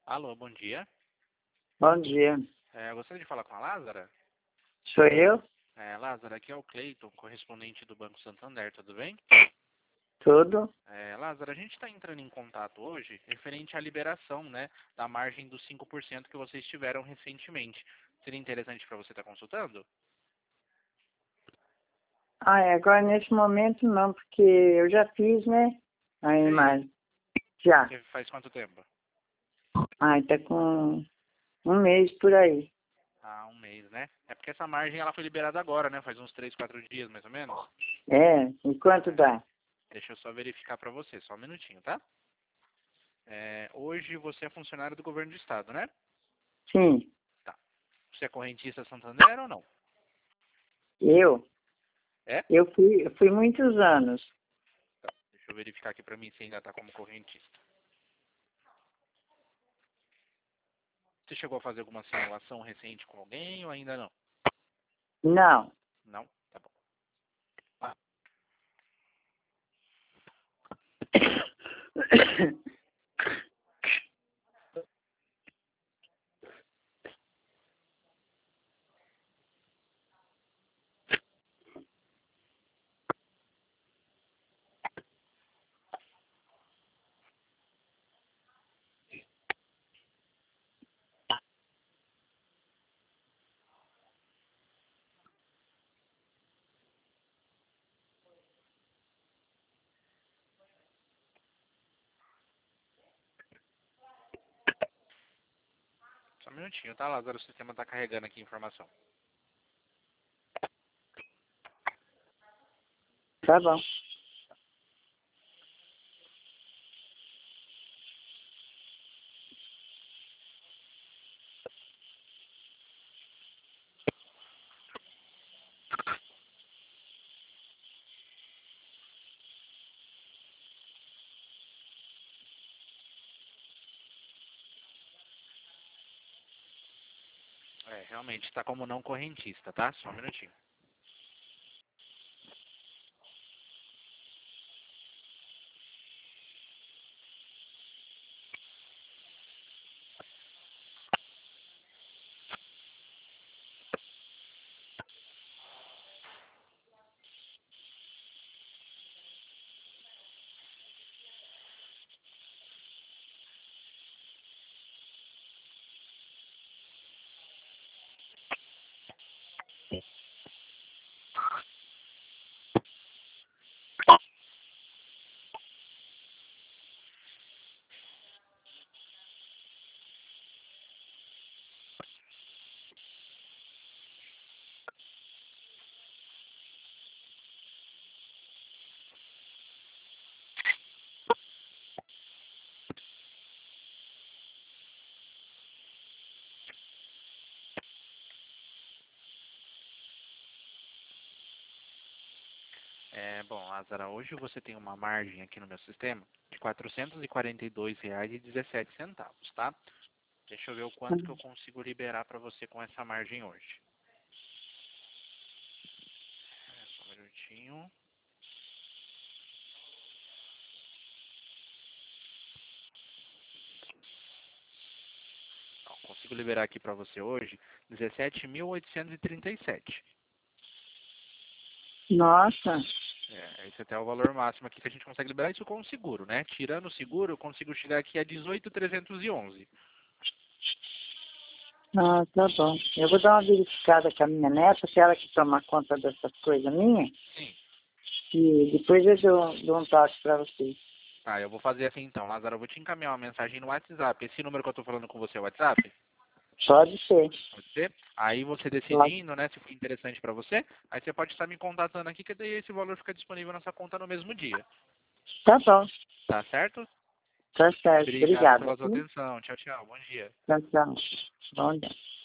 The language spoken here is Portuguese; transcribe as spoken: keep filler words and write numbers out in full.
Alô, bom dia. Bom dia. É, eu gostaria de falar com a Lázara. Sou eu? É, Lázara, aqui é o Cleiton, correspondente do Banco Santander, tudo bem? Tudo? É, Lázara, a gente está entrando em contato hoje referente à liberação, né, da margem dos cinco por cento que vocês tiveram recentemente. Seria interessante para você estar consultando? Ah, é, agora nesse momento não, porque eu já fiz, né? Aí, Sim. mas já. Você faz quanto tempo? Ai, tá com um mês por aí. Ah, um mês, né? É porque essa margem ela foi liberada agora, né? Faz uns três, quatro dias, mais ou menos. É, e quanto É, dá? deixa eu só verificar para você, só um minutinho, tá? É, hoje você é funcionário do governo do estado, né? Sim, Tá. Você é correntista Santander ou não? eu? É? Eu fui, eu fui muitos anos. Tá. Deixa eu verificar aqui pra mim se ainda está como correntista. Você chegou a fazer alguma simulação recente com alguém ou ainda não? Não. Não? Tá bom. Só um minutinho, tá, Lázaro? O sistema está carregando aqui a informação. Tá bom. É, realmente está como não correntista, tá? Só um minutinho. É, bom, Lázaro, hoje você tem uma margem aqui no meu sistema de quatrocentos e quarenta e dois reais e dezessete centavos, tá? Deixa eu ver o quanto que eu consigo liberar para você com essa margem hoje. É, só um minutinho. Ó, consigo liberar aqui para você hoje dezessete mil oitocentos e trinta e sete. Nossa. É, esse até é o valor máximo aqui que a gente consegue liberar isso com o seguro, né? Tirando o seguro, eu consigo chegar aqui a dezoito mil trezentos e onze. Ah, tá bom. Eu vou dar uma verificada com a minha neta, que é ela que toma conta dessas coisas minhas. Sim. E depois eu dou, dou um toque pra vocês. Tá, eu vou fazer assim então, Lázaro, eu vou te encaminhar uma mensagem no WhatsApp. Esse número que eu tô falando com você é o WhatsApp? Pode ser. Pode ser? Aí você Pode. decidindo, né, se for interessante para você, aí você pode estar me contatando aqui, que daí esse valor fica disponível na sua conta no mesmo dia. Tá bom. Tá certo? Tá certo. Obrigado Obrigada. pela sua atenção. Tchau, tchau. Bom dia. Tchau, tchau. Bom dia.